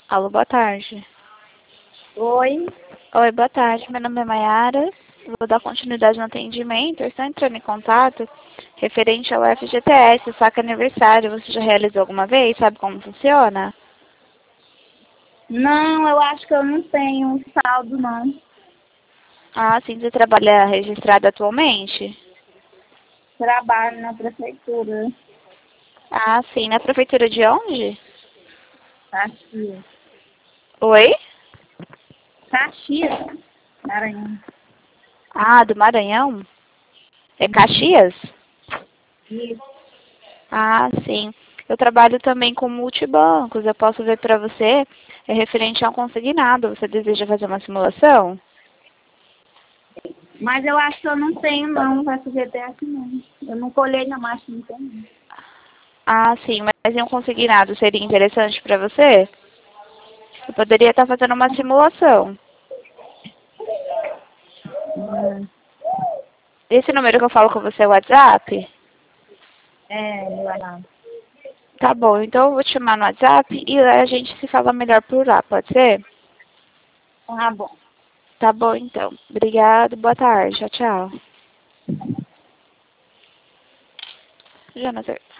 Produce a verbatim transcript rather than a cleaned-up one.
Alô, boa tarde. Oi, Oi, boa tarde. Meu nome é Mayara. Vou dar continuidade no atendimento. Eu estou entrando em contato referente ao F G T S, o saque aniversário. Você já realizou alguma vez? Sabe como funciona? não, eu acho que eu não tenho saldo, não. Ah, sim. Você trabalha registrado atualmente? Trabalho na prefeitura, Ah, sim. Na prefeitura de onde? Caxias. Oi? Caxias, Maranhão. Ah, do Maranhão? É Caxias? Isso. Ah, sim. Eu trabalho também com multibancos. Eu posso ver para você, é referente a um consignado. Você deseja fazer uma simulação? Mas eu acho que eu não tenho, não, o F G T S, não. Eu não colhei na máquina, não tenho. Ah, sim, mas em um consignado seria interessante para você? Eu poderia estar fazendo uma simulação. Hum, Esse número que eu falo com você é o WhatsApp? É, meu amado. Tá bom, então eu vou te chamar no WhatsApp e lá a gente se fala melhor por lá, pode ser? Tá bom. Tá bom, então. Obrigada, boa tarde. Tchau, tchau. Jonathan.